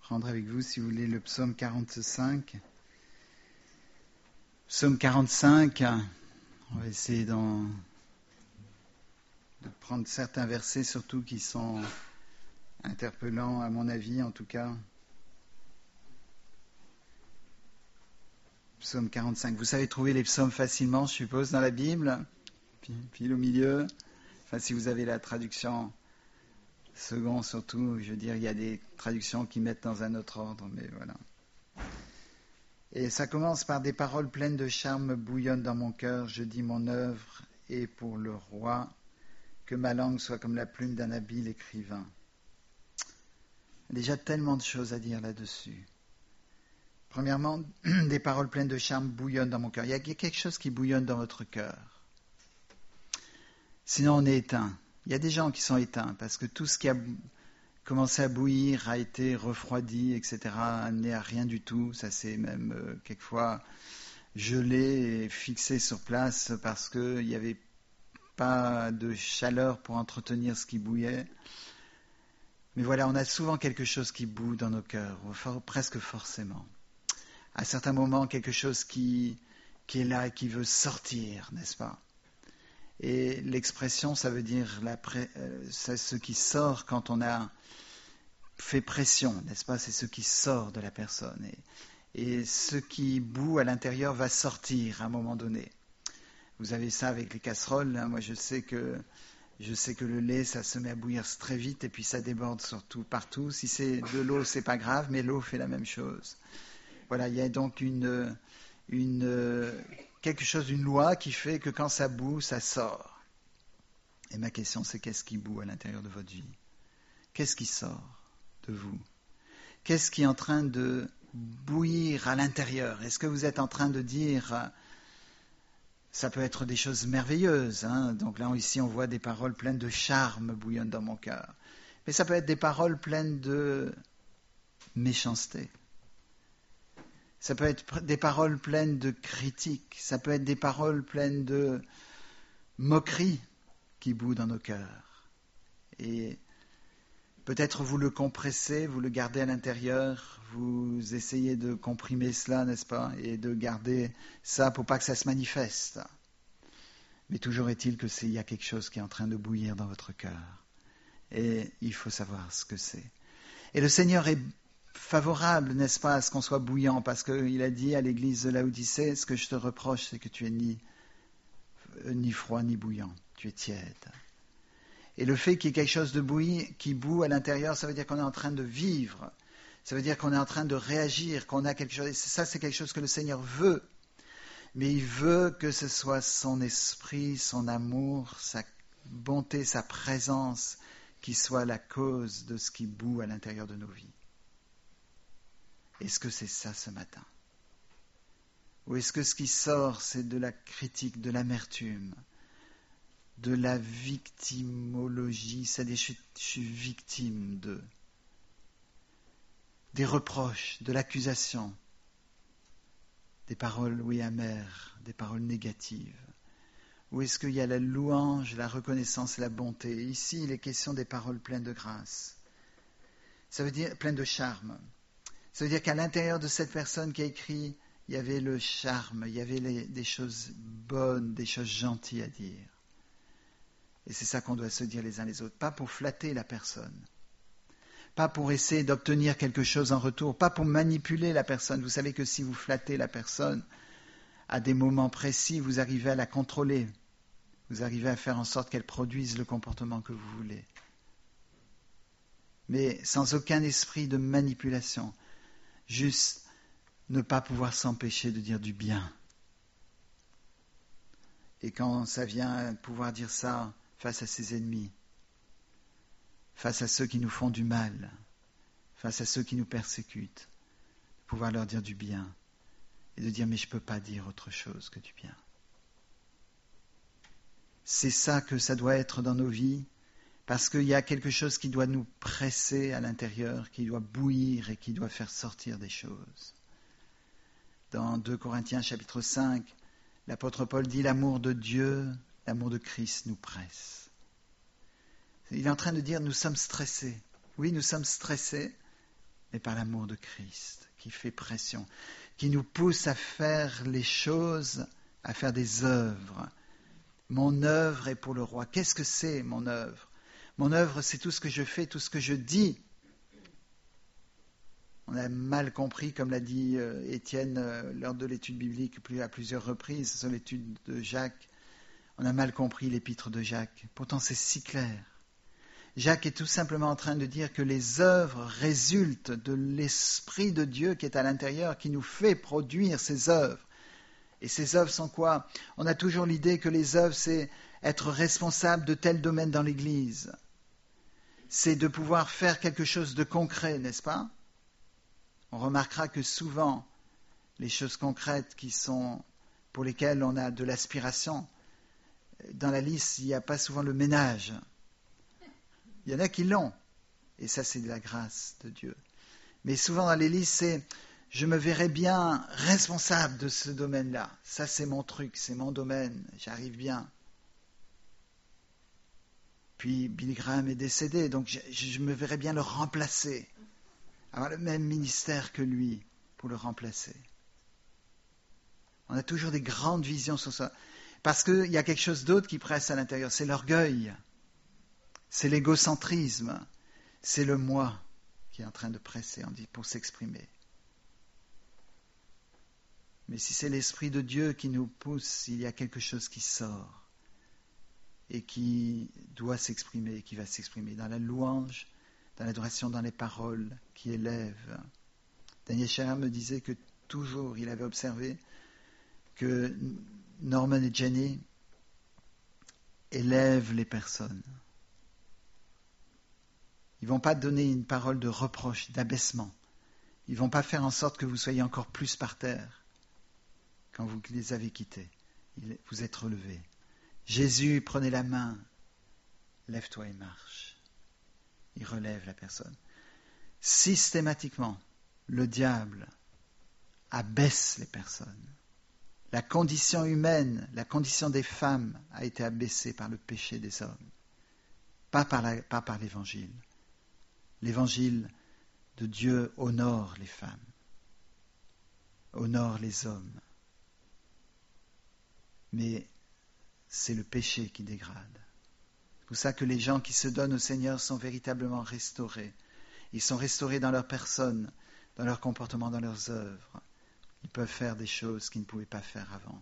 prendre avec vous, si vous voulez, le psaume 45. Psaume 45, on va essayer de prendre certains versets, surtout qui sont interpellants, à mon avis, en tout cas. Psaume 45. Vous savez trouver les psaumes facilement, je suppose, dans la Bible, puis au milieu. Enfin, si vous avez la traduction second, surtout, je veux dire, il y a des traductions qui mettent dans un autre ordre, mais voilà. Et ça commence par des paroles pleines de charme bouillonnent dans mon cœur. Je dis mon œuvre est pour le roi, que ma langue soit comme la plume d'un habile écrivain. Déjà tellement de choses à dire là-dessus. Premièrement, des paroles pleines de charme bouillonnent dans mon cœur. Il y a quelque chose qui bouillonne dans votre cœur. Sinon, on est éteint. Il y a des gens qui sont éteints parce que tout ce qui a commencé à bouillir a été refroidi, etc., amené à rien du tout. Ça s'est même quelquefois gelé et fixé sur place parce qu'il n'y avait pas de chaleur pour entretenir ce qui bouillait. Mais voilà, on a souvent quelque chose qui bout dans nos cœurs, presque forcément. À certains moments, quelque chose qui est là et qui veut sortir, n'est-ce pas ? Et l'expression, ça veut dire c'est ce qui sort quand on a fait pression, n'est-ce pas ? C'est ce qui sort de la personne. Et ce qui bout à l'intérieur va sortir à un moment donné. Vous avez ça avec les casseroles. Hein. Moi, je sais que le lait, ça se met à bouillir très vite et puis ça déborde surtout partout. Si c'est de l'eau, c'est pas grave, mais l'eau fait la même chose. Voilà, il y a donc quelque chose, une loi qui fait que quand ça bout, ça sort. Et ma question, c'est qu'est-ce qui bout à l'intérieur de votre vie ? Qu'est-ce qui sort de vous ? Qu'est-ce qui est en train de bouillir à l'intérieur ? Est-ce que vous êtes en train de dire, ça peut être des choses merveilleuses, hein ? Donc là, ici, on voit des paroles pleines de charme bouillonnent dans mon cœur. Mais ça peut être des paroles pleines de méchanceté. Ça peut être des paroles pleines de critiques, ça peut être des paroles pleines de moquerie qui bouent dans nos cœurs. Et peut-être vous le compressez, vous le gardez à l'intérieur, vous essayez de comprimer cela, n'est-ce pas, et de garder ça pour pas que ça se manifeste. Mais toujours est-il qu'il y a quelque chose qui est en train de bouillir dans votre cœur. Et il faut savoir ce que c'est. Et le Seigneur est favorable, n'est-ce pas, à ce qu'on soit bouillant, parce qu'il a dit à l'église de Laodicée, ce que je te reproche, c'est que tu es ni froid ni bouillant, tu es tiède. Et le fait qu'il y ait quelque chose de qui bout à l'intérieur, ça veut dire qu'on est en train de vivre, ça veut dire qu'on est en train de réagir, qu'on a quelque chose, et ça c'est quelque chose que le Seigneur veut, mais il veut que ce soit son esprit, son amour, sa bonté, sa présence, qui soit la cause de ce qui bout à l'intérieur de nos vies. Est-ce que c'est ça ce matin ? Ou est-ce que ce qui sort, c'est de la critique, de l'amertume, de la victimologie, c'est-à-dire je suis victime des reproches, de l'accusation, des paroles, oui, amères, des paroles négatives. Ou est-ce qu'il y a la louange, la reconnaissance et la bonté ? Ici, il est question des paroles pleines de grâce. Ça veut dire pleines de charme. Ça veut dire qu'à l'intérieur de cette personne qui a écrit, il y avait le charme, il y avait des choses bonnes, des choses gentilles à dire. Et c'est ça qu'on doit se dire les uns les autres. Pas pour flatter la personne, pas pour essayer d'obtenir quelque chose en retour, pas pour manipuler la personne. Vous savez que si vous flattez la personne, à des moments précis, vous arrivez à la contrôler. Vous arrivez à faire en sorte qu'elle produise le comportement que vous voulez. Mais sans aucun esprit de manipulation. Juste ne pas pouvoir s'empêcher de dire du bien. Et quand ça vient pouvoir dire ça face à ses ennemis, face à ceux qui nous font du mal, face à ceux qui nous persécutent, pouvoir leur dire du bien et de dire mais je ne peux pas dire autre chose que du bien. C'est ça que ça doit être dans nos vies, parce qu'il y a quelque chose qui doit nous presser à l'intérieur, qui doit bouillir et qui doit faire sortir des choses. Dans 2 Corinthiens chapitre 5, l'apôtre Paul dit « L'amour de Dieu, l'amour de Christ nous presse ». Il est en train de dire « Nous sommes stressés ». Oui, nous sommes stressés mais par l'amour de Christ, qui fait pression, qui nous pousse à faire les choses, à faire des œuvres. Mon œuvre est pour le roi. Qu'est-ce que c'est, mon œuvre? Mon œuvre, c'est tout ce que je fais, tout ce que je dis. On a mal compris, comme l'a dit Étienne lors de l'étude biblique à plusieurs reprises, sur l'étude de Jacques. On a mal compris l'épître de Jacques. Pourtant, c'est si clair. Jacques est tout simplement en train de dire que les œuvres résultent de l'Esprit de Dieu qui est à l'intérieur, qui nous fait produire ces œuvres. Et ces œuvres sont quoi? On a toujours l'idée que les œuvres, c'est être responsable de tel domaine dans l'Église. C'est de pouvoir faire quelque chose de concret, n'est-ce pas? On remarquera que souvent, les choses concrètes pour lesquelles on a de l'aspiration, dans la liste, il n'y a pas souvent le ménage. Il y en a qui l'ont, et ça c'est de la grâce de Dieu. Mais souvent dans les listes, c'est « je me verrais bien responsable de ce domaine-là. Ça c'est mon truc, c'est mon domaine, j'arrive bien. » Puis Billy Graham est décédé, donc je me verrais bien le remplacer. Avoir le même ministère que lui pour le remplacer. On a toujours des grandes visions sur ça. Parce qu'il y a quelque chose d'autre qui presse à l'intérieur, c'est l'orgueil, c'est l'égocentrisme, c'est le moi qui est en train de presser pour s'exprimer. Mais si c'est l'Esprit de Dieu qui nous pousse, il y a quelque chose qui sort et qui doit s'exprimer, qui va s'exprimer dans la louange, dans l'adoration, dans les paroles qui élèvent. Daniel Scherer me disait que toujours il avait observé que Norman et Jenny élèvent les personnes. Ils ne vont pas donner une parole de reproche, d'abaissement. Ils ne vont pas faire en sorte que vous soyez encore plus par terre quand vous les avez quittés. Vous êtes relevés. Jésus, prenez la main, lève-toi et marche. Il relève la personne. Systématiquement, le diable abaisse les personnes. La condition humaine, la condition des femmes a été abaissée par le péché des hommes, pas par l'Évangile. L'Évangile de Dieu honore les femmes, honore les hommes. Mais c'est le péché qui dégrade. C'est pour ça que les gens qui se donnent au Seigneur sont véritablement restaurés. Ils sont restaurés dans leur personne, dans leur comportement, dans leurs œuvres. Ils peuvent faire des choses qu'ils ne pouvaient pas faire avant.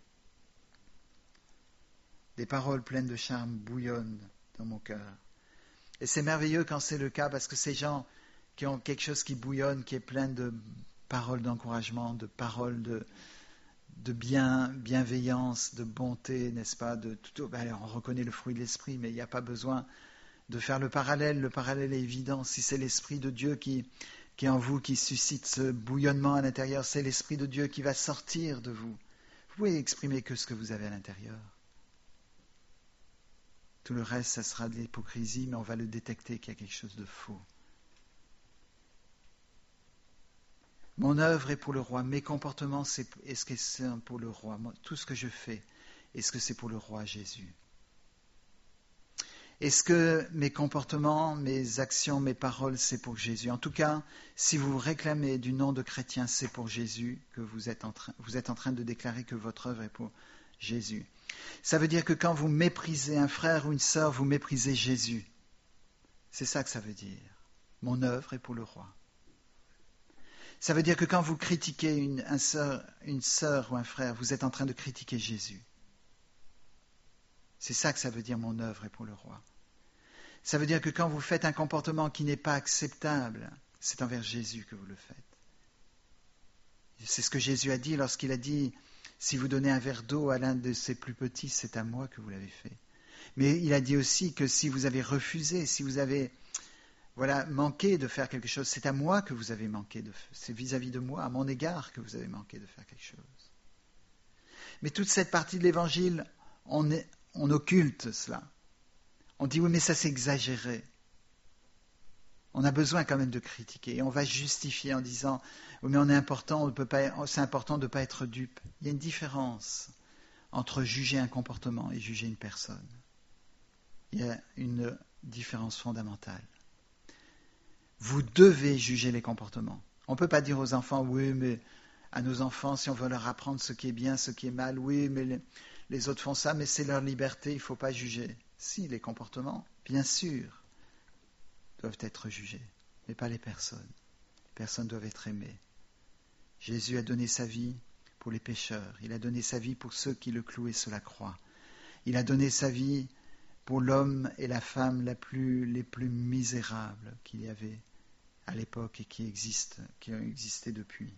Des paroles pleines de charme bouillonnent dans mon cœur. Et c'est merveilleux quand c'est le cas, parce que ces gens qui ont quelque chose qui bouillonne, qui est plein de paroles d'encouragement, de paroles de bienveillance, de bonté, n'est-ce pas? On reconnaît le fruit de l'esprit, mais il n'y a pas besoin de faire le parallèle. Le parallèle est évident. Si c'est l'Esprit de Dieu qui est en vous, qui suscite ce bouillonnement à l'intérieur, c'est l'Esprit de Dieu qui va sortir de vous. Vous pouvez exprimer que ce que vous avez à l'intérieur. Tout le reste, ça sera de l'hypocrisie, mais on va le détecter qu'il y a quelque chose de faux. Mon œuvre est pour le roi. Mes comportements, est-ce que c'est pour le roi? Tout ce que je fais, est-ce que c'est pour le roi Jésus? Est-ce que mes comportements, mes actions, mes paroles, c'est pour Jésus? En tout cas, si vous réclamez du nom de chrétien, c'est pour Jésus que vous êtes en train de déclarer que votre œuvre est pour Jésus. Ça veut dire que quand vous méprisez un frère ou une sœur, vous méprisez Jésus. C'est ça que ça veut dire. Mon œuvre est pour le roi. Ça veut dire que quand vous critiquez une sœur ou un frère, vous êtes en train de critiquer Jésus. C'est ça que ça veut dire, mon œuvre est pour le roi. Ça veut dire que quand vous faites un comportement qui n'est pas acceptable, c'est envers Jésus que vous le faites. C'est ce que Jésus a dit lorsqu'il a dit, si vous donnez un verre d'eau à l'un de ses plus petits, c'est à moi que vous l'avez fait. Mais il a dit aussi que si vous avez refusé, si vous avez manqué de faire quelque chose, c'est à moi que vous avez manqué de faire. C'est vis-à-vis de moi, à mon égard, que vous avez manqué de faire quelque chose. Mais toute cette partie de l'Évangile, on occulte cela. On dit oui, mais ça c'est exagéré. On a besoin quand même de critiquer. Et on va justifier en disant oui, mais on est important, c'est important de ne pas être dupe. Il y a une différence entre juger un comportement et juger une personne. Il y a une différence fondamentale. Vous devez juger les comportements. On ne peut pas dire aux enfants, oui, mais à nos enfants, si on veut leur apprendre ce qui est bien, ce qui est mal, oui, mais les autres font ça, mais c'est leur liberté, il ne faut pas juger. Si, les comportements, bien sûr, doivent être jugés, mais pas les personnes. Les personnes doivent être aimées. Jésus a donné sa vie pour les pécheurs. Il a donné sa vie pour ceux qui le clouaient sur la croix. Il a donné sa vie pour l'homme et la femme les plus misérables qu'il y avait à l'époque et qui ont existé depuis.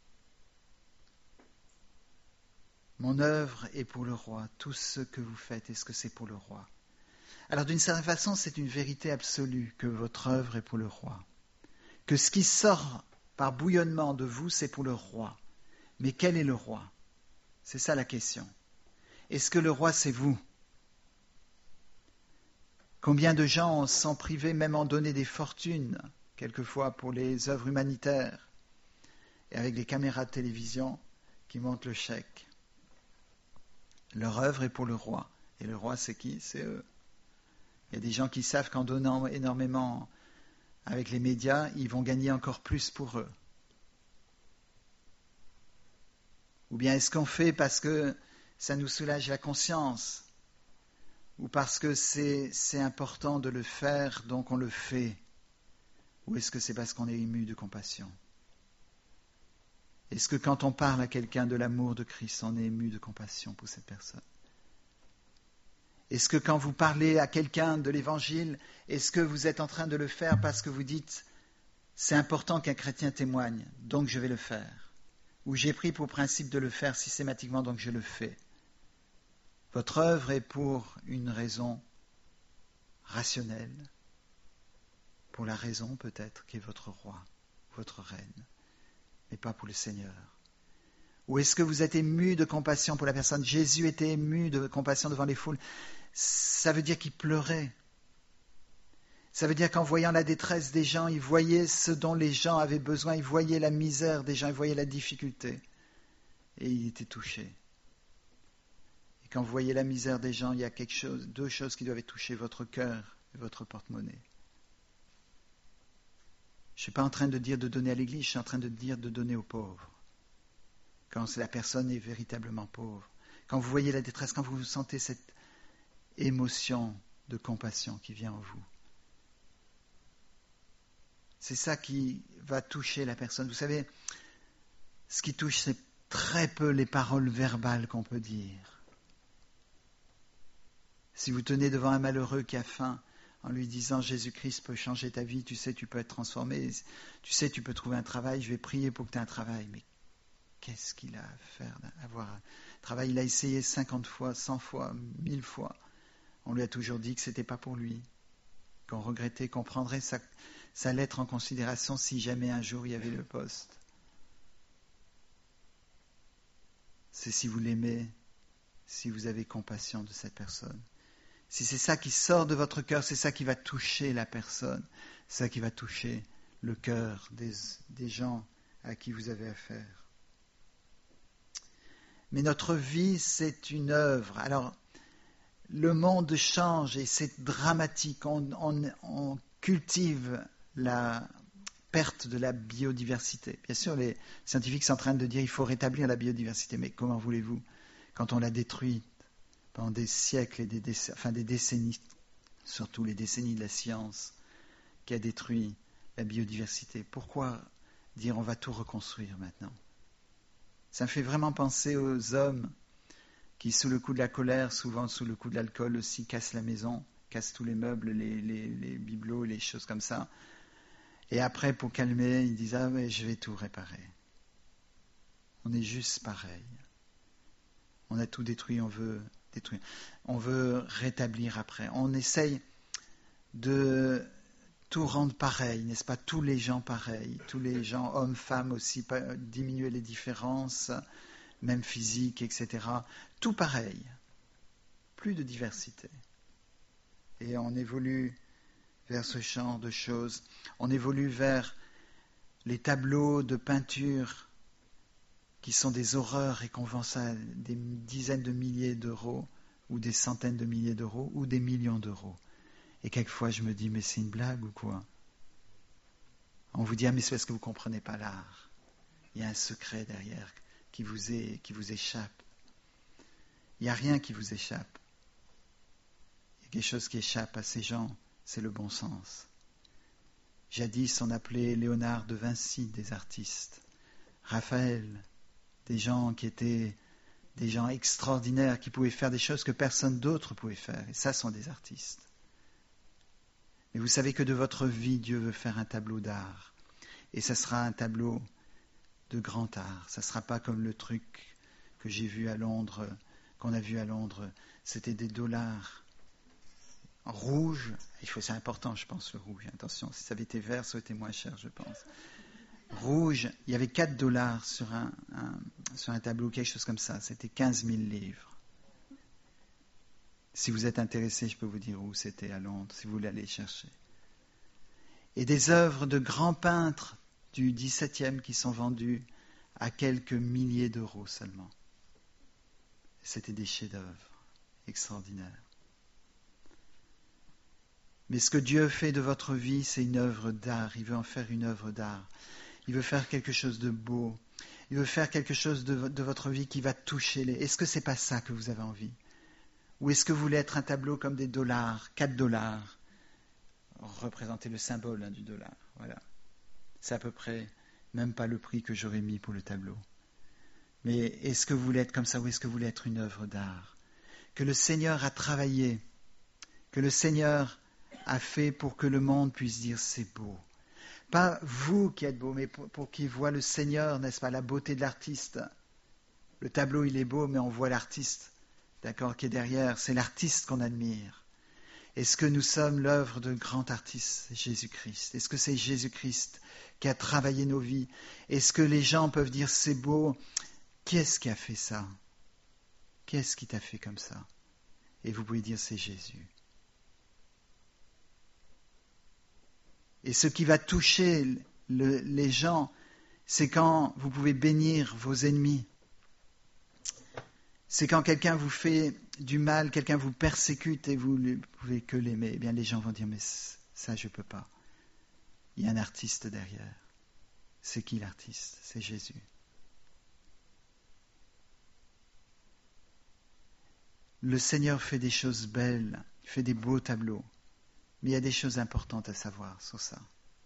Mon œuvre est pour le roi. Tout ce que vous faites, est-ce que c'est pour le roi? Alors d'une certaine façon, c'est une vérité absolue que votre œuvre est pour le roi. Que ce qui sort par bouillonnement de vous, c'est pour le roi. Mais quel est le roi? C'est ça la question. Est-ce que le roi, c'est vous? Combien de gens sont privés, même en donner des fortunes, quelquefois pour les œuvres humanitaires, et avec les caméras de télévision qui montrent le chèque. Leur œuvre est pour le roi. Et le roi, c'est qui? C'est eux. Il y a des gens qui savent qu'en donnant énormément avec les médias, ils vont gagner encore plus pour eux. Ou bien est-ce qu'on fait parce que ça nous soulage la conscience? Ou parce que c'est important de le faire, donc on le fait? Ou est-ce que c'est parce qu'on est ému de compassion? Est-ce que quand on parle à quelqu'un de l'amour de Christ, on est ému de compassion pour cette personne? Est-ce que quand vous parlez à quelqu'un de l'Évangile, est-ce que vous êtes en train de le faire parce que vous dites « c'est important qu'un chrétien témoigne, donc je vais le faire » ou « j'ai pris pour principe de le faire systématiquement, donc je le fais ». Votre œuvre est pour une raison rationnelle, pour la raison peut-être qui est votre roi, votre reine, mais pas pour le Seigneur. Ou est-ce que vous êtes ému de compassion pour la personne? Jésus était ému de compassion devant les foules. Ça veut dire qu'il pleurait. Ça veut dire qu'en voyant la détresse des gens, il voyait ce dont les gens avaient besoin, il voyait la misère des gens, il voyait la difficulté. Et il était touché. Et quand vous voyez la misère des gens, il y a deux choses qui doivent toucher votre cœur et votre porte-monnaie. Je ne suis pas en train de dire de donner à l'Église, je suis en train de dire de donner aux pauvres. Quand la personne est véritablement pauvre. Quand vous voyez la détresse, quand vous sentez cette émotion de compassion qui vient en vous. C'est ça qui va toucher la personne. Vous savez, ce qui touche, c'est très peu les paroles verbales qu'on peut dire. Si vous tenez devant un malheureux qui a faim, en lui disant « Jésus-Christ peut changer ta vie, tu sais, tu peux être transformé, tu sais, tu peux trouver un travail, je vais prier pour que tu aies un travail. » Mais qu'est-ce qu'il a à faire d'avoir un travail? Il a essayé 50 fois, 100 fois, 1000 fois. On lui a toujours dit que ce n'était pas pour lui, qu'on regrettait, qu'on prendrait sa lettre en considération si jamais un jour il y avait le poste. C'est si vous l'aimez, si vous avez compassion de cette personne. Si c'est ça qui sort de votre cœur, c'est ça qui va toucher la personne, c'est ça qui va toucher le cœur des gens à qui vous avez affaire. Mais notre vie, c'est une œuvre. Alors, le monde change et c'est dramatique. On cultive la perte de la biodiversité. Bien sûr, les scientifiques sont en train de dire qu'il faut rétablir la biodiversité. Mais comment voulez-vous, quand on l'a détruite pendant des siècles et des décennies, surtout les décennies de la science, qui a détruit la biodiversité? Pourquoi dire on va tout reconstruire maintenant? Ça me fait vraiment penser aux hommes qui, sous le coup de la colère, souvent sous le coup de l'alcool aussi, cassent la maison, cassent tous les meubles, les bibelots, les choses comme ça. Et après, pour calmer, ils disent « Ah, mais je vais tout réparer. » On est juste pareil. On a tout détruit, on veut détruire. On veut rétablir après. On essaye de tout rendre pareil, n'est-ce pas? Tous les gens pareils, tous les gens, hommes, femmes aussi, diminuer les différences, même physiques, etc. Tout pareil. Plus de diversité. Et on évolue vers ce genre de choses. On évolue vers les tableaux de peinture qui sont des horreurs et qu'on vend ça à des dizaines de milliers d'euros ou des centaines de milliers d'euros ou des millions d'euros. Et quelquefois je me dis, mais c'est une blague ou quoi? On vous dit, ah mais c'est parce que vous ne comprenez pas l'art. Il y a un secret derrière qui vous échappe. Il n'y a rien qui vous échappe. Il y a quelque chose qui échappe à ces gens, c'est le bon sens. Jadis, on appelait Léonard de Vinci des artistes. Raphaël, des gens qui étaient des gens extraordinaires, qui pouvaient faire des choses que personne d'autre pouvait faire. Et ça sont des artistes. Mais vous savez que de votre vie, Dieu veut faire un tableau d'art. Et ça sera un tableau de grand art. Ça ne sera pas comme le truc que j'ai vu à Londres, qu'on a vu à Londres. C'était des dollars rouges. C'est important, je pense, le rouge. Attention, si ça avait été vert, ça aurait été moins cher, je pense. Rouge, il y avait 4 dollars sur un tableau, quelque chose comme ça. C'était 15 000 livres. Si vous êtes intéressé, je peux vous dire où c'était à Londres, si vous voulez aller chercher. Et des œuvres de grands peintres du XVIIe qui sont vendues à quelques milliers d'euros seulement. C'était des chefs-d'œuvre extraordinaires. Mais ce que Dieu fait de votre vie, c'est une œuvre d'art. Il veut en faire une œuvre d'art. Il veut faire quelque chose de beau. Il veut faire quelque chose de votre vie qui va toucher les... Est-ce que c'est pas ça que vous avez envie? Ou est-ce que vous voulez être un tableau comme des dollars, 4 dollars, représenter le symbole du dollar? Voilà. C'est à peu près même pas le prix que j'aurais mis pour le tableau. Mais est-ce que vous voulez être comme ça ou est-ce que vous voulez être une œuvre d'art? Que le Seigneur a travaillé, que le Seigneur a fait pour que le monde puisse dire c'est beau. Pas vous qui êtes beau, mais pour qu'il voit le Seigneur, n'est-ce pas, la beauté de l'artiste. Le tableau, il est beau, mais on voit l'artiste, d'accord, qui est derrière. C'est l'artiste qu'on admire. Est-ce que nous sommes l'œuvre de grand artiste, Jésus-Christ? Est-ce que c'est Jésus-Christ qui a travaillé nos vies? Est-ce que les gens peuvent dire c'est beau? Qui est-ce qui a fait ça? Qui est-ce qui t'a fait comme ça? Et vous pouvez dire c'est Jésus. Et ce qui va toucher les gens, c'est quand vous pouvez bénir vos ennemis. C'est quand quelqu'un vous fait du mal, quelqu'un vous persécute et vous ne pouvez que l'aimer. Eh bien, les gens vont dire, mais ça, je ne peux pas. Il y a un artiste derrière. C'est qui l'artiste? C'est Jésus. Le Seigneur fait des choses belles, il fait des beaux tableaux. Mais il y a des choses importantes à savoir sur ça.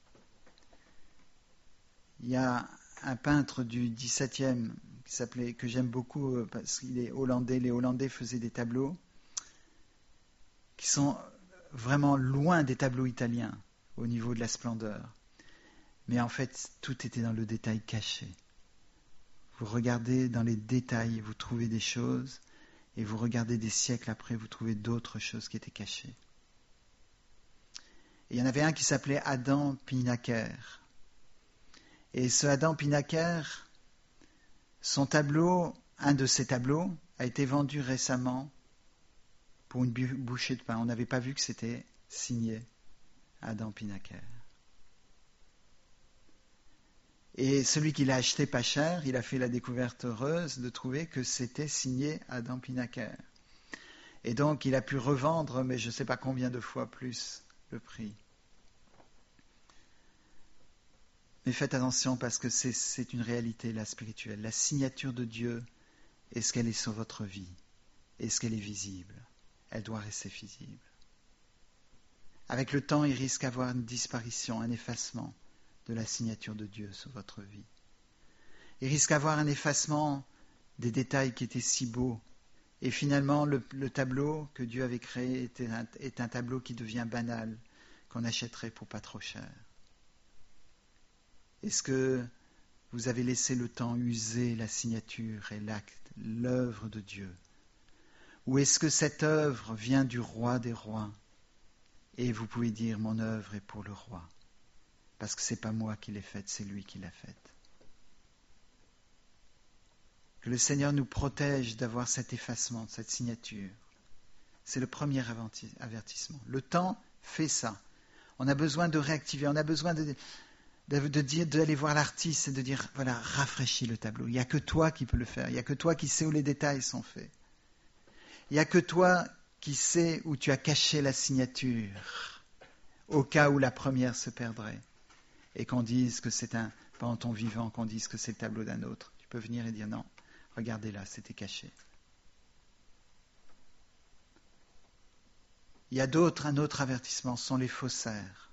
Il y a un peintre du XVIIe que j'aime beaucoup parce qu'il est hollandais. Les Hollandais faisaient des tableaux qui sont vraiment loin des tableaux italiens au niveau de la splendeur. Mais en fait, tout était dans le détail caché. Vous regardez dans les détails, vous trouvez des choses, et vous regardez des siècles après, vous trouvez d'autres choses qui étaient cachées. Et il y en avait un qui s'appelait Adam Pinaker. Et ce Adam Pinaker, son tableau, un de ses tableaux, a été vendu récemment pour une bouchée de pain. On n'avait pas vu que c'était signé Adam Pinaker. Et celui qui l'a acheté pas cher, il a fait la découverte heureuse de trouver que c'était signé Adam Pinaker. Et donc il a pu revendre, mais je ne sais pas combien de fois plus le prix. Mais faites attention parce que c'est une réalité, la spirituelle. La signature de Dieu, est-ce qu'elle est sur votre vie? Est-ce qu'elle est visible? Elle doit rester visible. Avec le temps, il risque d'avoir une disparition, un effacement de la signature de Dieu sur votre vie. Il risque d'avoir un effacement des détails qui étaient si beaux. Et finalement, le tableau que Dieu avait créé est un tableau qui devient banal, qu'on achèterait pour pas trop cher. Est-ce que vous avez laissé le temps user la signature et l'acte, l'œuvre de Dieu? Ou est-ce que cette œuvre vient du roi des rois? Et vous pouvez dire, mon œuvre est pour le roi. Parce que ce n'est pas moi qui l'ai faite, c'est lui qui l'a faite. Que le Seigneur nous protège d'avoir cet effacement, cette signature. C'est le premier avertissement. Le temps fait ça. On a besoin de réactiver, on a besoin d'aller voir l'artiste et de dire, voilà, rafraîchis le tableau. Il n'y a que toi qui peux le faire. Il n'y a que toi qui sais où les détails sont faits. Il n'y a que toi qui sais où tu as caché la signature, au cas où la première se perdrait. et qu'on dise que c'est pendant ton vivant, qu'on dise que c'est le tableau d'un autre. Tu peux venir et dire non, regardez là, c'était caché. Il y a un autre avertissement, ce sont les faussaires.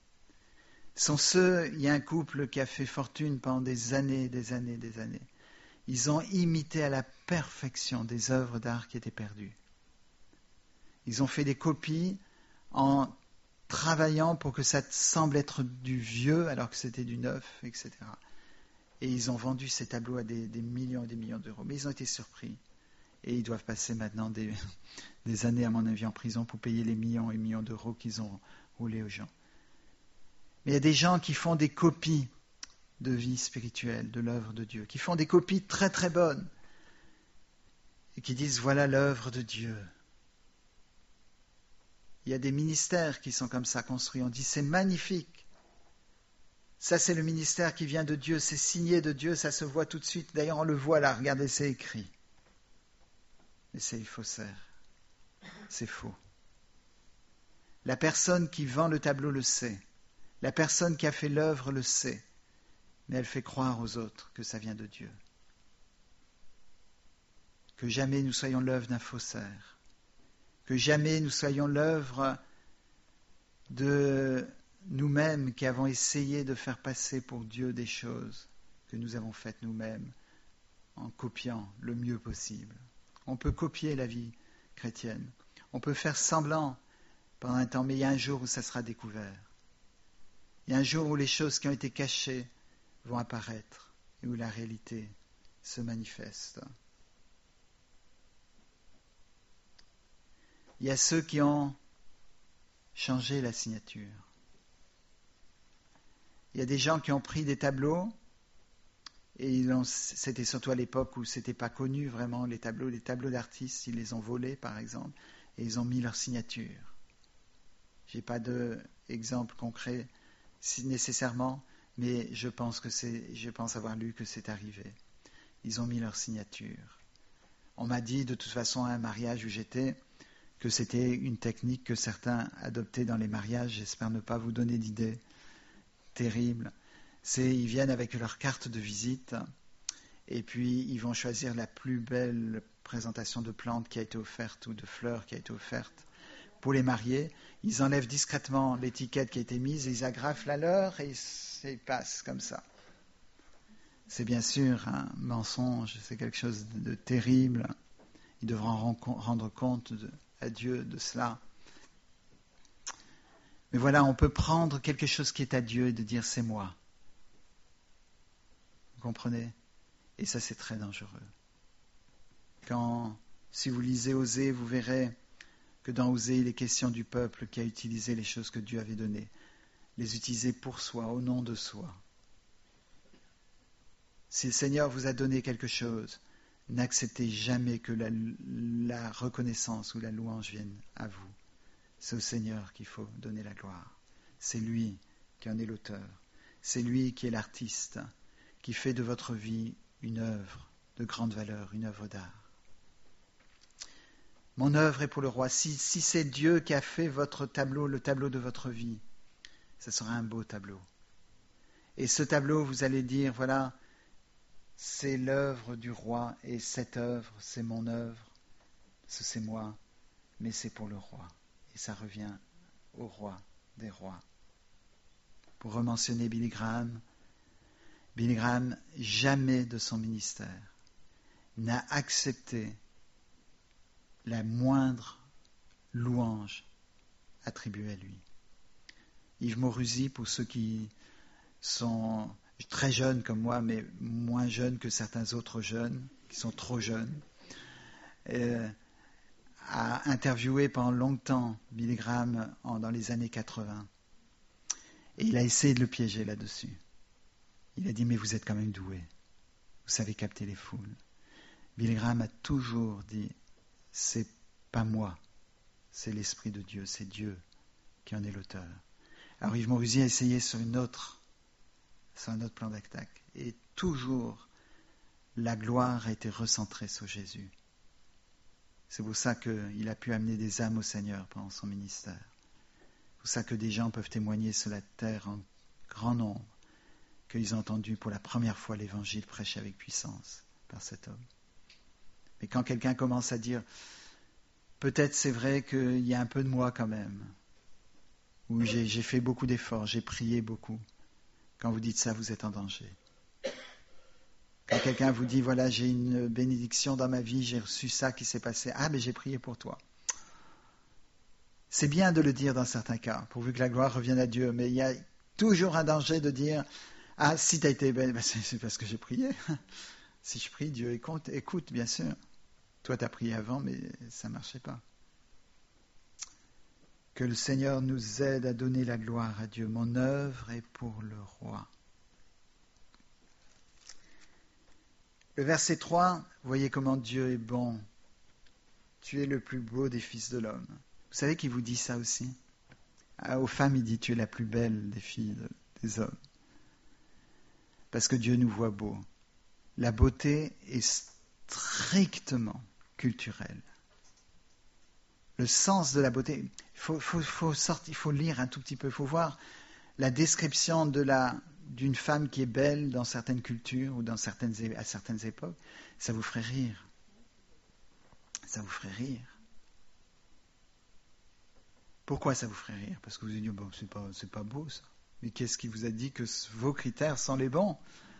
Il y a un couple qui a fait fortune pendant des années. Ils ont imité à la perfection des œuvres d'art qui étaient perdues. Ils ont fait des copies en travaillant pour que ça semble être du vieux alors que c'était du neuf, etc. Et ils ont vendu ces tableaux à des millions et des millions d'euros. Mais ils ont été surpris. Et ils doivent passer maintenant des années, à mon avis, en prison pour payer les millions et millions d'euros qu'ils ont roulés aux gens. Mais il y a des gens qui font des copies de vie spirituelle, de l'œuvre de Dieu, qui font des copies très très bonnes et qui disent voilà l'œuvre de Dieu. Il y a des ministères qui sont comme ça construits. On dit c'est magnifique. Ça c'est le ministère qui vient de Dieu, c'est signé de Dieu, ça se voit tout de suite. D'ailleurs on le voit là, regardez, c'est écrit. Mais c'est les faussaires. C'est faux. La personne qui vend le tableau le sait. La personne qui a fait l'œuvre le sait. Mais elle fait croire aux autres que ça vient de Dieu. Que jamais nous soyons l'œuvre d'un faussaire. Que jamais nous soyons l'œuvre de nous-mêmes qui avons essayé de faire passer pour Dieu des choses que nous avons faites nous-mêmes en copiant le mieux possible. On peut copier la vie chrétienne. On peut faire semblant pendant un temps, mais il y a un jour où ça sera découvert. Il y a un jour où les choses qui ont été cachées vont apparaître et où la réalité se manifeste. Il y a ceux qui ont changé la signature. Il y a des gens qui ont pris des tableaux, et c'était surtout à l'époque où ce n'était pas connu vraiment, les tableaux d'artistes, ils les ont volés par exemple, et ils ont mis leur signature. Je n'ai pas d'exemple concret nécessairement, mais je pense avoir lu que c'est arrivé. Ils ont mis leur signature. On m'a dit de toute façon à un mariage où j'étais que c'était une technique que certains adoptaient dans les mariages. J'espère ne pas vous donner d'idées terribles. Ils viennent avec leur carte de visite et puis ils vont choisir la plus belle présentation de plantes qui a été offerte ou de fleurs qui a été offerte pour les mariés. Ils enlèvent discrètement l'étiquette qui a été mise, ils agrafent la leur et ils passent comme ça. C'est bien sûr un mensonge, c'est quelque chose de terrible. Ils devront rendre compte à Dieu de cela. Mais voilà, on peut prendre quelque chose qui est à Dieu et de dire c'est moi. Vous comprenez ? Et ça c'est très dangereux. Si vous lisez Osée, vous verrez que dans Osée, il est question du peuple qui a utilisé les choses que Dieu avait données, les utiliser pour soi, au nom de soi. Si le Seigneur vous a donné quelque chose, n'acceptez jamais que la reconnaissance ou la louange vienne à vous. C'est au Seigneur qu'il faut donner la gloire. C'est lui qui en est l'auteur. C'est lui qui est l'artiste, qui fait de votre vie une œuvre de grande valeur, une œuvre d'art. Mon œuvre est pour le roi. Si c'est Dieu qui a fait votre tableau, le tableau de votre vie, ce sera un beau tableau. Et ce tableau, vous allez dire, voilà, c'est l'œuvre du roi, et cette œuvre, c'est mon œuvre, c'est moi, mais c'est pour le roi. Et ça revient au roi des rois. Pour rementionner Billy Graham, jamais de son ministère, n'a accepté la moindre louange attribuée à lui. Yves Maurusi, pour ceux qui sont très jeunes comme moi, mais moins jeunes que certains autres jeunes, qui sont trop jeunes, a interviewé pendant longtemps Billy Graham dans les années 80. Et il a essayé de le piéger là-dessus. Il a dit, mais vous êtes quand même doué. Vous savez capter les foules. Billy Graham a toujours dit, c'est pas moi, c'est l'Esprit de Dieu, c'est Dieu qui en est l'auteur. Alors Yves Maurusi a essayé sur un autre plan d'attaque. Et toujours, la gloire a été recentrée sur Jésus. C'est pour ça qu'il a pu amener des âmes au Seigneur pendant son ministère. C'est pour ça que des gens peuvent témoigner sur la terre en grand nombre qu'ils ont entendu pour la première fois l'évangile prêché avec puissance par cet homme. Mais quand quelqu'un commence à dire « peut-être c'est vrai qu'il y a un peu de moi quand même », ou « j'ai fait beaucoup d'efforts, j'ai prié beaucoup », quand vous dites ça, vous êtes en danger. Quand quelqu'un vous dit « voilà, j'ai une bénédiction dans ma vie, j'ai reçu ça qui s'est passé, ah mais j'ai prié pour toi ». C'est bien de le dire dans certains cas, pourvu que la gloire revienne à Dieu, mais il y a toujours un danger de dire « ah, si tu as été béni, c'est parce que j'ai prié. Si je prie, Dieu écoute, bien sûr. Toi, tu as prié avant, mais ça ne marchait pas. » Que le Seigneur nous aide à donner la gloire à Dieu. Mon œuvre est pour le roi. Le verset 3, vous voyez comment Dieu est bon. Tu es le plus beau des fils de l'homme. Vous savez qu'il vous dit ça aussi? Aux femmes, il dit tu es la plus belle des filles des hommes. Parce que Dieu nous voit beaux. La beauté est strictement culturelle. Le sens de la beauté, il faut lire un tout petit peu, il faut voir la description d'une femme qui est belle dans certaines cultures ou à certaines époques. Ça vous ferait rire. Ça vous ferait rire. Pourquoi ça vous ferait rire? Parce que vous allez dire, bon, c'est pas beau ça. Mais qu'est-ce qui vous a dit que vos critères sont les bons?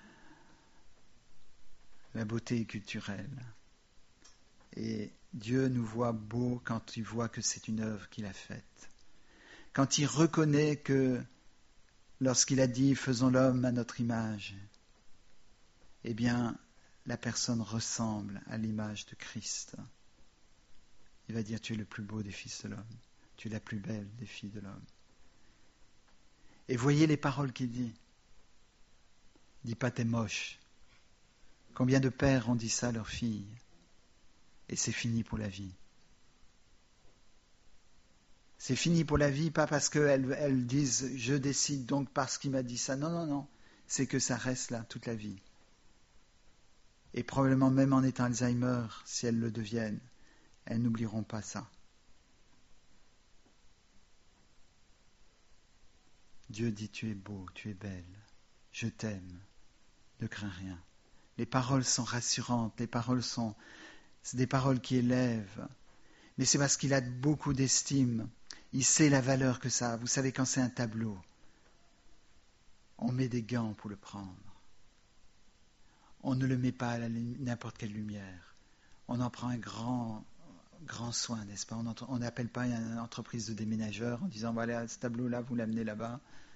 La beauté est culturelle. Et Dieu nous voit beaux quand il voit que c'est une œuvre qu'il a faite. Quand il reconnaît que lorsqu'il a dit « faisons l'homme à notre image », eh bien, la personne ressemble à l'image de Christ. Il va dire « tu es le plus beau des fils de l'homme, tu es la plus belle des filles de l'homme ». Et voyez les paroles qu'il dit. Il dit pas « t'es moche ». Combien de pères ont dit ça à leurs filles? Et c'est fini pour la vie. C'est fini pour la vie, pas parce qu'elles disent « je décide donc parce qu'il m'a dit ça ». Non. C'est que ça reste là toute la vie. Et probablement même en étant Alzheimer, si elles le deviennent, elles n'oublieront pas ça. Dieu dit « tu es beau, tu es belle, je t'aime, ne crains rien ». Les paroles sont rassurantes, c'est des paroles qui élèvent. Mais c'est parce qu'il a beaucoup d'estime. Il sait la valeur que ça a. Vous savez, quand c'est un tableau, on met des gants pour le prendre. On ne le met pas à n'importe quelle lumière. On en prend un grand soin, n'est-ce pas? On n'appelle pas une entreprise de déménageurs en disant, voilà, ce tableau-là, vous l'amenez là-bas.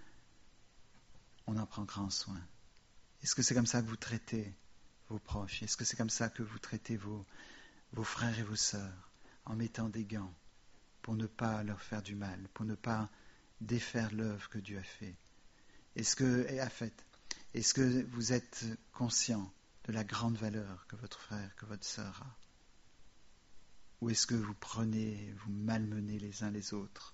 On en prend grand soin. Est-ce que c'est comme ça que vous traitez vos proches? Est-ce que c'est comme ça que vous traitez vos frères et vos sœurs, en mettant des gants pour ne pas leur faire du mal, pour ne pas défaire l'œuvre que Dieu a fait? Est-ce que vous êtes conscient de la grande valeur que votre frère, que votre sœur a? Ou est-ce que vous malmenez les uns les autres?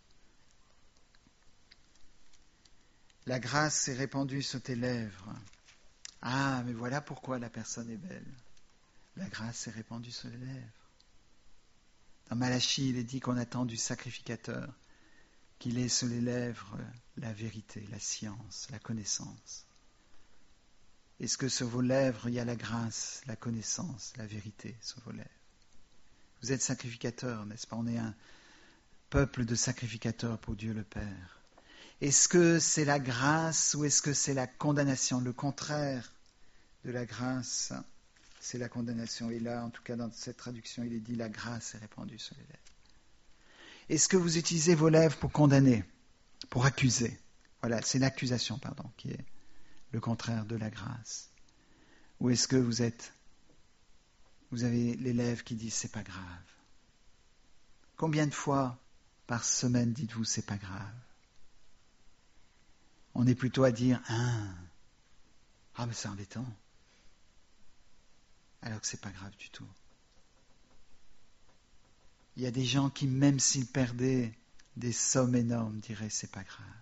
La grâce est répandue sur tes lèvres. Ah, mais voilà pourquoi la personne est belle. La grâce est répandue sur les lèvres. Dans Malachie, il est dit qu'on attend du sacrificateur qu'il ait sur les lèvres la vérité, la science, la connaissance. Est-ce que sur vos lèvres, il y a la grâce, la connaissance, la vérité sur vos lèvres? Vous êtes sacrificateur, n'est-ce pas? On est un peuple de sacrificateurs pour Dieu le Père. Est-ce que c'est la grâce ou est-ce que c'est la condamnation? Le contraire de la grâce, c'est la condamnation. Et là, en tout cas, dans cette traduction, il est dit la grâce est répandue sur les lèvres. Est-ce que vous utilisez vos lèvres pour condamner, pour accuser? Voilà, c'est l'accusation, qui est le contraire de la grâce. Ou est-ce que vous avez les lèvres qui disent c'est pas grave? Combien de fois par semaine dites-vous c'est pas grave? On est plutôt à dire mais c'est embêtant. Alors que c'est pas grave du tout. Il y a des gens qui, même s'ils perdaient des sommes énormes, diraient c'est pas grave.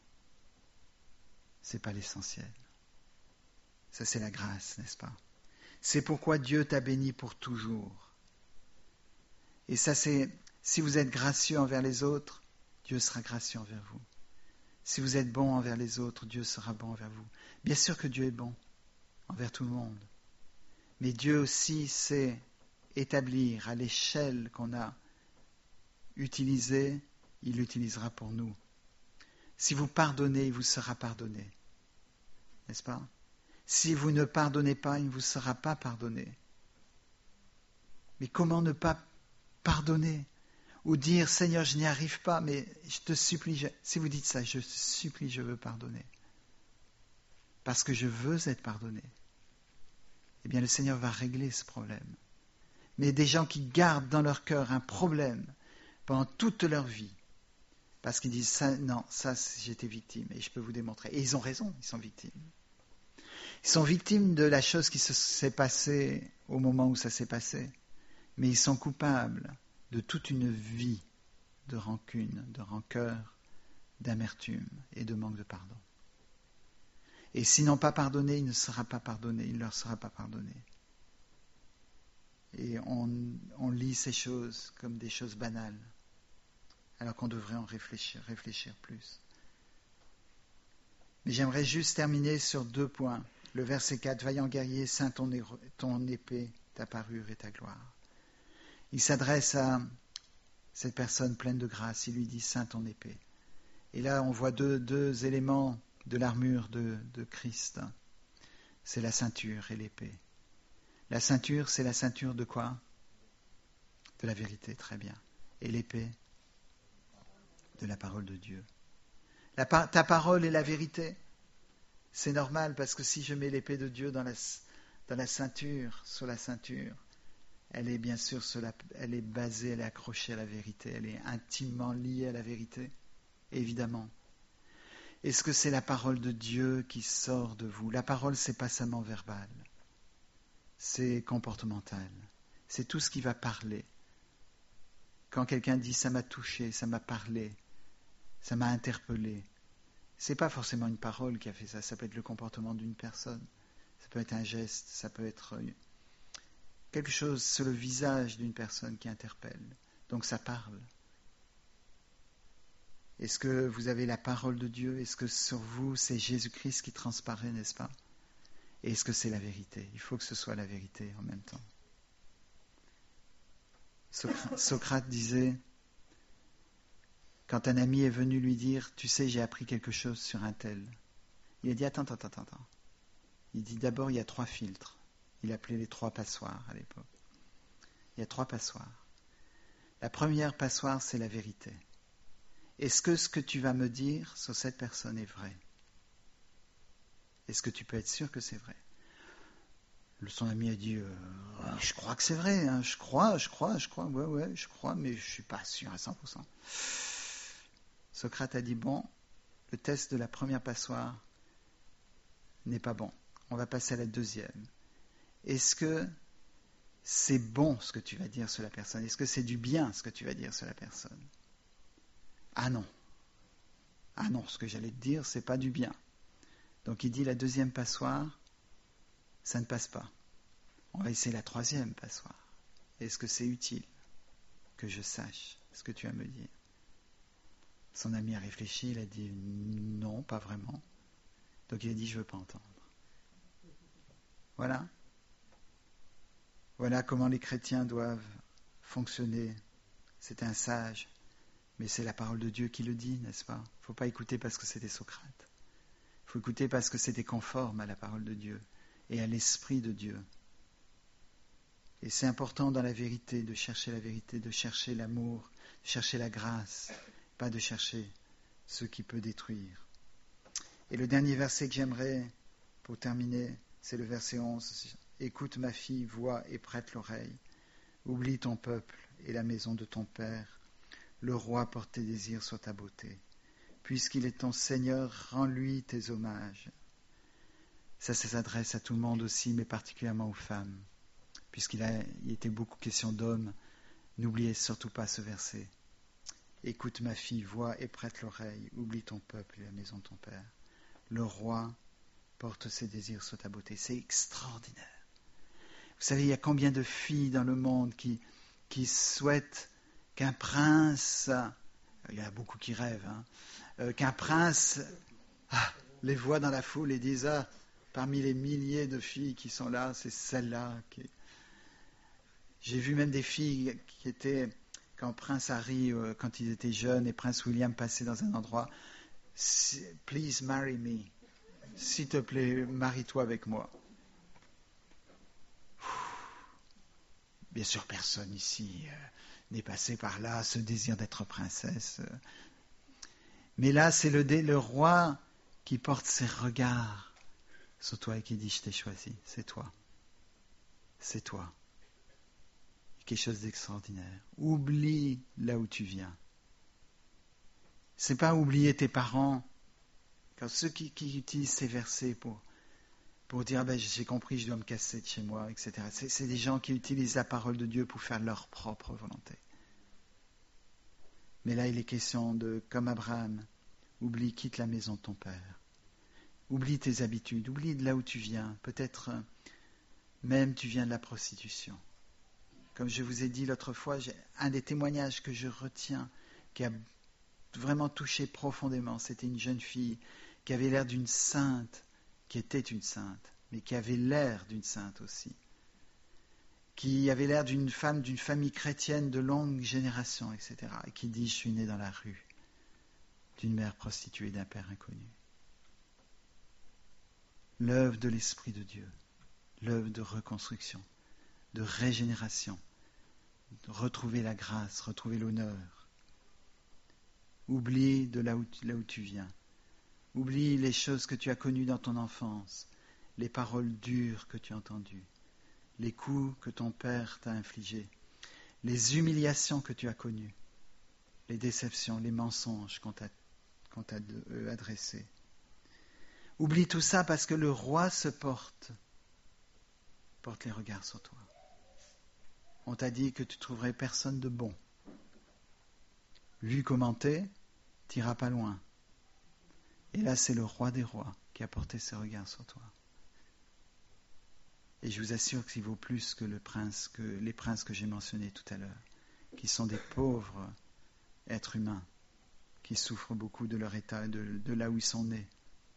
C'est pas l'essentiel. Ça, c'est la grâce, n'est-ce pas? C'est pourquoi Dieu t'a béni pour toujours. Et ça, c'est, si vous êtes gracieux envers les autres, Dieu sera gracieux envers vous. Si vous êtes bon envers les autres, Dieu sera bon envers vous. Bien sûr que Dieu est bon envers tout le monde. Mais Dieu aussi sait établir à l'échelle qu'on a utilisée, il l'utilisera pour nous. Si vous pardonnez, il vous sera pardonné. N'est-ce pas? Si vous ne pardonnez pas, il ne vous sera pas pardonné. Mais comment ne pas pardonner? Ou dire, Seigneur, je n'y arrive pas, mais je te supplie. Si vous dites ça, je te supplie, je veux pardonner. Parce que je veux être pardonné. Eh bien, le Seigneur va régler ce problème. Mais des gens qui gardent dans leur cœur un problème pendant toute leur vie, parce qu'ils disent, ça, non, ça, j'étais victime, et je peux vous démontrer. Et ils ont raison, ils sont victimes. Ils sont victimes de la chose qui s'est passée au moment où ça s'est passé, mais ils sont coupables de toute une vie de rancune, de rancœur, d'amertume et de manque de pardon. Et s'ils n'ont pas pardonné, il ne sera pas pardonné, il ne leur sera pas pardonné. Et on lit ces choses comme des choses banales, alors qu'on devrait en réfléchir plus. Mais j'aimerais juste terminer sur 2 points. Le verset 4, vaillant guerrier, ceins ton épée, ta parure et ta gloire. Il s'adresse à cette personne pleine de grâce, il lui dit, ceins ton épée. Et là, on voit deux éléments de l'armure de Christ. C'est la ceinture et l'épée. La ceinture, c'est la ceinture de quoi? De la vérité, très bien. Et l'épée? De la parole de Dieu. Ta parole est la vérité. C'est normal, parce que si je mets l'épée de Dieu dans la ceinture, sur la ceinture, elle est bien sûr, elle est basée, elle est accrochée à la vérité, elle est intimement liée à la vérité, évidemment. Est-ce que c'est la parole de Dieu qui sort de vous? La parole, c'est pas seulement verbal, c'est comportemental, c'est tout ce qui va parler. Quand quelqu'un dit « ça m'a touché, ça m'a parlé, ça m'a interpellé », c'est pas forcément une parole qui a fait ça, ça peut être le comportement d'une personne, ça peut être un geste, ça peut être quelque chose sur le visage d'une personne qui interpelle. Donc ça parle. Est-ce que vous avez la parole de Dieu? Est-ce que sur vous, c'est Jésus-Christ qui transparaît, n'est-ce pas? Et est-ce que c'est la vérité? Il faut que ce soit la vérité en même temps. Socrate disait, quand un ami est venu lui dire, tu sais, j'ai appris quelque chose sur un tel. Il a dit, attends. Il dit, d'abord, il y a 3 filtres. Il appelait les 3 passoires à l'époque. Il y a 3 passoires. La première passoire, c'est la vérité. Est-ce que ce que tu vas me dire sur cette personne est vrai? Est-ce que tu peux être sûr que c'est vrai? Son ami a dit, je crois que c'est vrai, hein. je crois, ouais, je crois, mais je ne suis pas sûr à 100%. Socrate a dit, bon, le test de la première passoire n'est pas bon. On va passer à la deuxième. Est-ce que c'est bon ce que tu vas dire sur la personne? Est-ce que c'est du bien ce que tu vas dire sur la personne? Ah non, ce que j'allais te dire, c'est pas du bien. Donc il dit la deuxième passoire, ça ne passe pas. On va essayer la troisième passoire. Est-ce que c'est utile que je sache ce que tu vas me dire? Son ami a réfléchi, il a dit non, pas vraiment. Donc il a dit je ne veux pas entendre. Voilà. Voilà comment les chrétiens doivent fonctionner. C'est un sage, mais c'est la parole de Dieu qui le dit, n'est-ce pas? Il ne faut pas écouter parce que c'était Socrate. Il faut écouter parce que c'était conforme à la parole de Dieu et à l'esprit de Dieu. Et c'est important dans la vérité, de chercher l'amour, de chercher la grâce, pas de chercher ce qui peut détruire. Et le dernier verset que j'aimerais, pour terminer, c'est le verset 11. Écoute ma fille, vois et prête l'oreille. Oublie ton peuple et la maison de ton père. Le roi porte tes désirs sur ta beauté. Puisqu'il est ton Seigneur, rends-lui tes hommages. Ça s'adresse à tout le monde aussi, mais particulièrement aux femmes. Puisqu'il était beaucoup question d'hommes, n'oubliez surtout pas ce verset. Écoute ma fille, vois et prête l'oreille. Oublie ton peuple et la maison de ton père. Le roi porte ses désirs sur ta beauté. C'est extraordinaire. Vous savez, il y a combien de filles dans le monde qui souhaitent qu'un prince, il y en a beaucoup qui rêvent, qu'un prince les voit dans la foule et dise parmi les milliers de filles qui sont là, c'est celle-là qui... J'ai vu même des filles qui étaient, quand Prince Harry, quand ils étaient jeunes, et Prince William passaient dans un endroit, please marry me, s'il te plaît, marie-toi avec moi. Bien sûr, personne ici n'est passé par là, ce désir d'être princesse. Mais là, c'est le roi qui porte ses regards sur toi et qui dit, je t'ai choisi, c'est toi. C'est toi. Quelque chose d'extraordinaire. Oublie là où tu viens. C'est pas oublier tes parents, car ceux qui utilisent ces versets pour dire j'ai compris, je dois me casser de chez moi, etc. C'est des gens qui utilisent la parole de Dieu pour faire leur propre volonté. Mais là, il est question de, comme Abraham, oublie, quitte la maison de ton père. Oublie tes habitudes, oublie de là où tu viens. Peut-être même tu viens de la prostitution. Comme je vous ai dit l'autre fois, un des témoignages que je retiens, qui a vraiment touché profondément, c'était une jeune fille qui avait l'air d'une sainte, qui était une sainte, mais qui avait l'air d'une sainte aussi, qui avait l'air d'une femme d'une famille chrétienne de longue génération, etc., et qui dit, je suis né dans la rue, d'une mère prostituée, d'un père inconnu. L'œuvre de l'Esprit de Dieu, l'œuvre de reconstruction, de régénération, de retrouver la grâce, retrouver l'honneur. Oublie de là où tu viens. Oublie les choses que tu as connues dans ton enfance, les paroles dures que tu as entendues, les coups que ton père t'a infligés, les humiliations que tu as connues, les déceptions, les mensonges qu'on t'a adressés. Oublie tout ça parce que le roi se porte les regards sur toi. On t'a dit que tu trouverais personne de bon. Vu comment t'es, t'iras pas loin. Et là, c'est le roi des rois qui a porté ses regards sur toi. Et je vous assure qu'il vaut plus que les princes que j'ai mentionnés tout à l'heure, qui sont des pauvres êtres humains, qui souffrent beaucoup de leur état, de là où ils sont nés.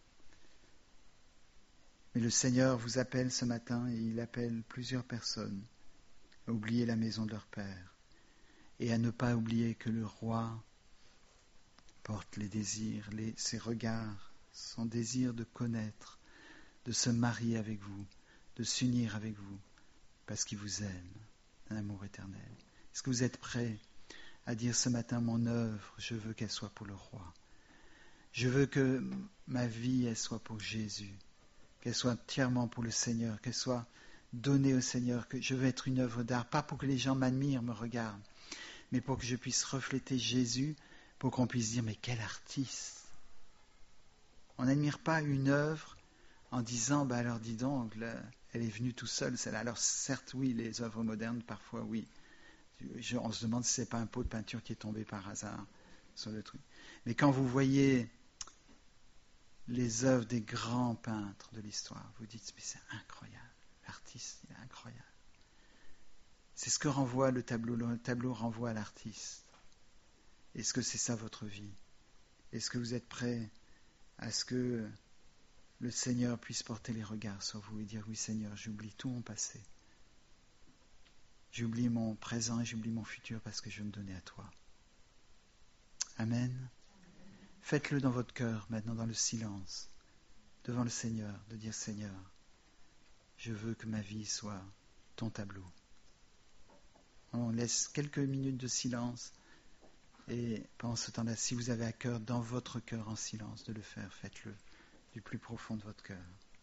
Mais le Seigneur vous appelle ce matin, et il appelle plusieurs personnes à oublier la maison de leur père, et à ne pas oublier que le roi porte les désirs, ses regards, son désir de connaître, de se marier avec vous, de s'unir avec vous, parce qu'il vous aime d'un amour éternel. Est-ce que vous êtes prêts à dire ce matin, mon œuvre, je veux qu'elle soit pour le roi. Je veux que ma vie, elle soit pour Jésus, qu'elle soit entièrement pour le Seigneur, qu'elle soit donnée au Seigneur, que je veux être une œuvre d'art, pas pour que les gens m'admirent, me regardent, mais pour que je puisse refléter Jésus, pour qu'on puisse dire, mais quel artiste! On n'admire pas une œuvre en disant, alors dis donc, là, elle est venue tout seule, celle-là. Alors certes, oui, les œuvres modernes, parfois, oui. On se demande si ce n'est pas un pot de peinture qui est tombé par hasard sur le truc. Mais quand vous voyez les œuvres des grands peintres de l'histoire, vous dites, mais c'est incroyable, l'artiste, il est incroyable. C'est ce que renvoie le tableau. Le tableau renvoie à l'artiste. Est-ce que c'est ça votre vie? Est-ce que vous êtes prêts à ce que le Seigneur puisse porter les regards sur vous et dire, oui Seigneur, j'oublie tout mon passé. J'oublie mon présent et j'oublie mon futur parce que je veux me donner à toi. Amen. Faites-le dans votre cœur, maintenant dans le silence, devant le Seigneur, de dire, Seigneur, je veux que ma vie soit ton tableau. On laisse quelques minutes de silence et pendant ce temps-là, si vous avez à cœur, dans votre cœur en silence, de le faire, faites-le du plus profond de votre cœur.